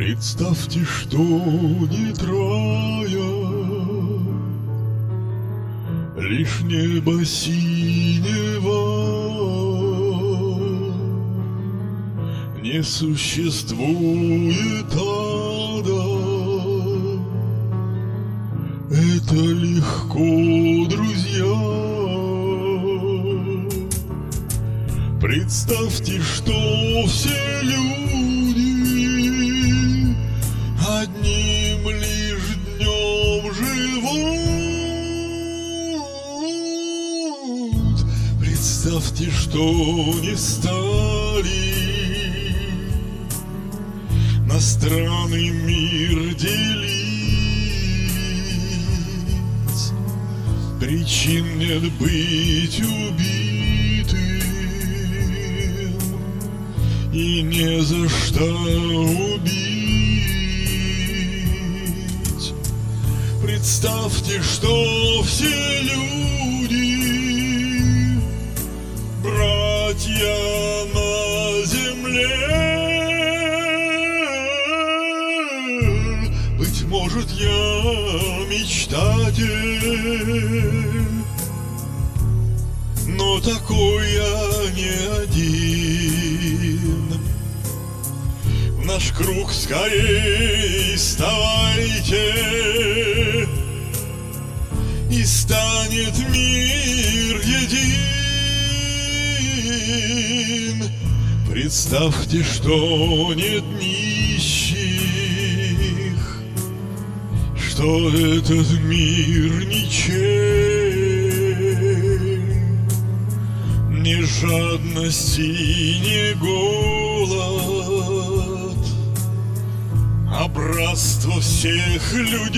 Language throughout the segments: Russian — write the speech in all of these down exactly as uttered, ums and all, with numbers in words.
Представьте, что нет рая, лишь небо синего. Не существует ада, это легко, друзья. Представьте, что все люди одним лишь днем живут. Представьте, что не стали на страны мир делить. Причин нет быть убитым, и не за что убить. Представьте, что все люди братья на земле. Быть может, я мечтатель, но такой я не один. В наш круг скорей вставайте, и станет мир един. Представьте, что нет нищих, что этот мир ничей, ни жадности, ни голод, а братство всех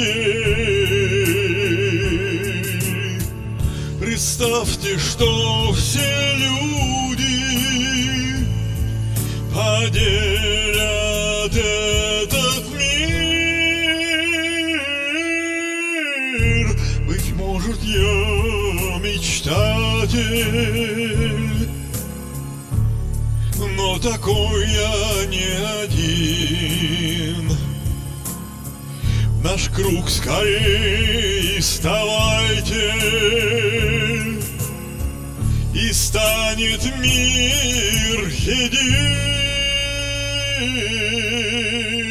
людей. Представьте, что все люди поделят этот мир. Быть может, я мечтатель, но такой я не один. В наш круг скорей вставайте, и станет мир един.